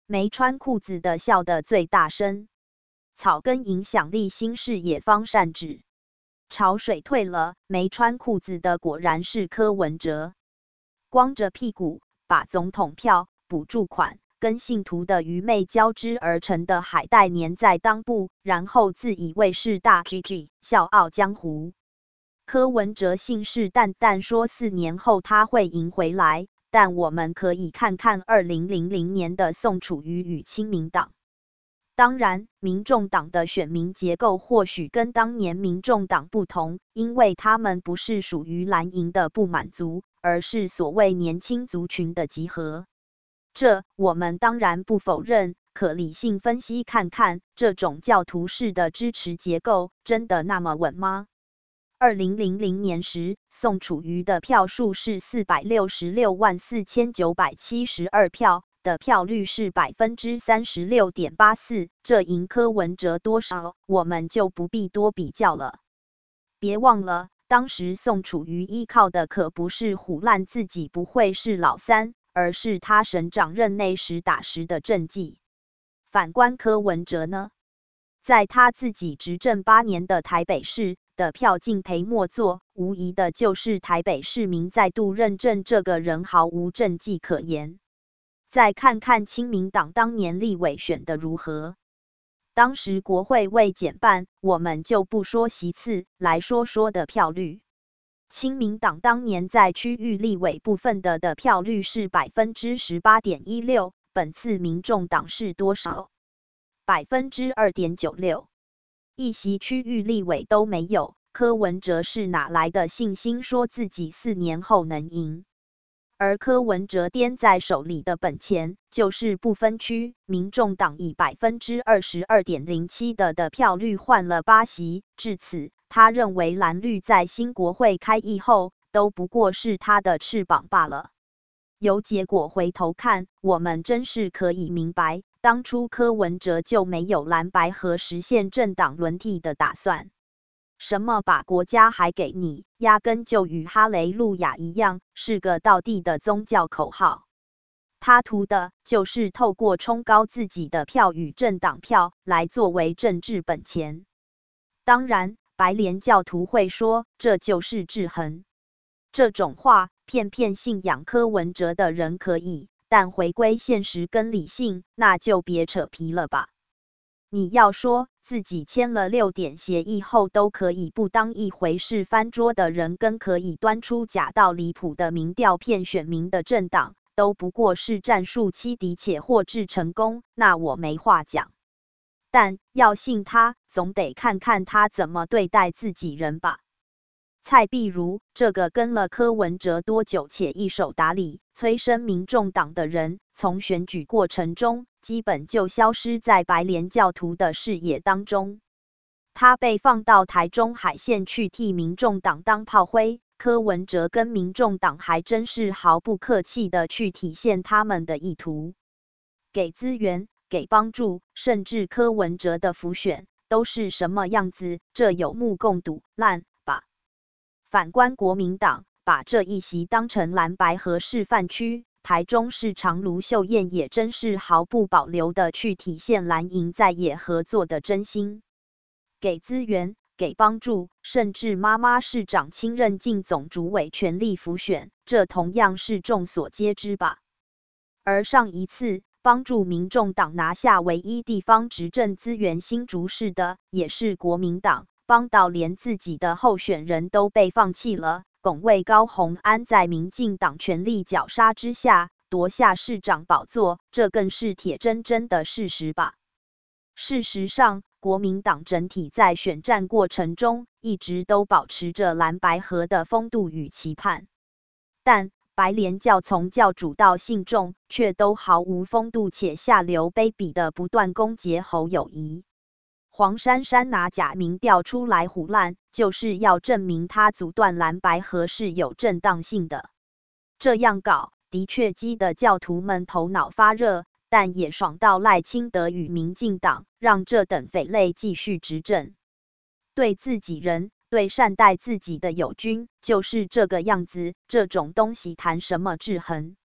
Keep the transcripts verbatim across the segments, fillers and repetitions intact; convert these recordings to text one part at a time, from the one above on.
没穿裤子的笑得最大声。草根影响力新视野方善止。潮水退了，没穿裤子的果然是柯文哲。光着屁股把总统票、补助款跟信徒的愚昧交织而成的海带粘在裆部，然后自以为是大 G G， 笑傲江湖。柯文哲信誓旦旦说四年后他会赢回来，但我们可以看看二零零零年的宋楚瑜与亲民党。当然，民众党的选民结构或许跟当年民众党不同，因为他们不是属于蓝营的不满族，而是所谓年轻族群的集合。这我们当然不否认，可理性分析看看，这种教徒式的支持结构真的那么稳吗？二零零零年时，宋楚瑜的票数是四百六十六万四千九百七十二票，的票率是 百分之三十六点八四， 这赢柯文哲多少，我们就不必多比较了。别忘了，当时宋楚瑜依靠的可不是唬烂自己不会是老三，而是他省长任内实打实的政绩。反观柯文哲呢，在他自己执政八年的台北市的票敬陪末座，无疑的就是台北市民再度认证这个人毫无政绩可言。再看看亲民党当年立委选的如何，当时国会未减半，我们就不说席次，来说说的票率。亲民党当年在区域立委部分的的票率是 百分之十八点一六， 本次民众党是多少？ 百分之二点九六， 一席区域立委都没有，柯文哲是哪来的信心说自己四年后能赢？而柯文哲掂在手里的本钱就是不分区，民众党以 百分之二十二点零七 的的票率换了八席，至此他认为蓝绿在新国会开议后都不过是他的翅膀罢了。由结果回头看，我们真是可以明白，当初柯文哲就没有蓝白合实现政党轮替的打算。什么把国家还给你，压根就与哈雷路亚一样，是个道地的宗教口号。他图的就是透过冲高自己的票与政党票来作为政治本钱。当然，白莲教徒会说这就是制衡。这种话，骗骗信仰柯文哲的人可以，但回归现实跟理性，那就别扯皮了吧。你要说自己签了六点协议后都可以不当一回事翻桌的人，跟可以端出假到离谱的民调骗选民的政党，都不过是战术欺敌且获致成功，那我没话讲。但要信他，总得看看他怎么对待自己人吧。蔡壁如这个跟了柯文哲多久且一手打理催生民众党的人，从选举过程中基本就消失在白莲教徒的视野当中。他被放到台中海线去替民众党当炮灰，柯文哲跟民众党还真是毫不客气的去体现他们的意图，给资源、给帮助，甚至柯文哲的辅选都是什么样子，这有目共睹，烂吧。反观国民党，把这一席当成蓝白合示范区，台中市长卢秀燕也真是毫不保留的去体现蓝营在野合作的真心，给资源、给帮助，甚至妈妈市长亲任进总主委全力辅选，这同样是众所皆知吧。而上一次帮助民众党拿下唯一地方执政资源新竹市的，也是国民党，帮到连自己的候选人都被放弃了，拱卫高虹安在民进党全力绞杀之下夺下市长宝座，这更是铁铮铮的事实吧。事实上，国民党整体在选战过程中一直都保持着蓝白合的风度与期盼，但白莲教从教主到信众却都毫无风度且下流卑鄙的不断攻讦侯友宜。黄珊珊拿假民调出来唬烂，就是要证明他阻断蓝白合是有正当性的。这样搞的确激得教徒们头脑发热，但也爽到赖清德与民进党让这等匪类继续执政。对自己人，对善待自己的友军就是这个样子，这种东西谈什么制衡？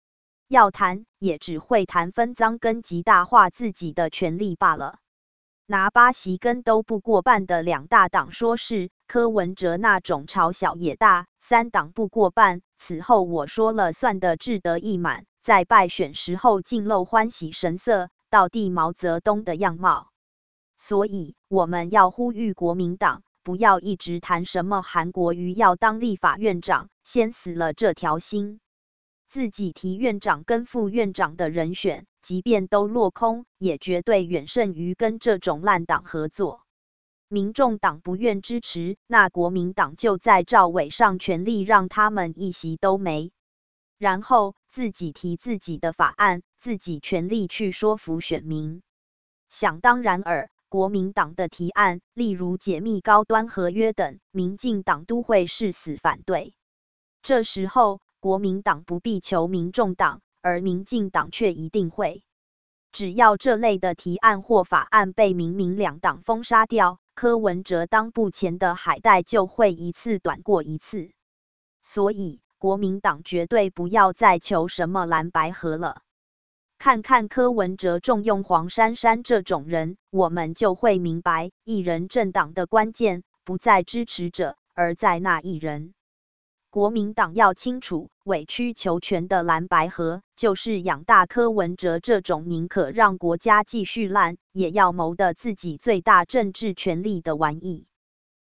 要谈也只会谈分赃跟极大化自己的权力罢了。拿八席跟都不过半的两大党说是柯文哲那种朝小野大，三党不过半，此后我说了算的志得意满，在败选时候尽露欢喜神色，到地毛泽东的样貌。所以我们要呼吁国民党不要一直谈什么韩国瑜要当立法院长，先死了这条心。自己提院长跟副院长的人选，即便都落空，也绝对远胜于跟这种烂党合作。民众党不愿支持，那国民党就在赵委上全力让他们一席都没，然后自己提自己的法案，自己全力去说服选民。想当然尔，国民党的提案，例如解密高端合约等，民进党都会誓死反对。这时候国民党不必求民众党，而民进党却一定会。只要这类的提案或法案被民民两党封杀掉，柯文哲当部前的海带就会一次短过一次。所以国民党绝对不要再求什么蓝白合了。看看柯文哲重用黄珊珊这种人，我们就会明白，一人政党的关键不在支持者，而在那一人。国民党要清楚，委曲求全的蓝白合，就是养大柯文哲这种宁可让国家继续烂，也要谋得自己最大政治权力的玩意。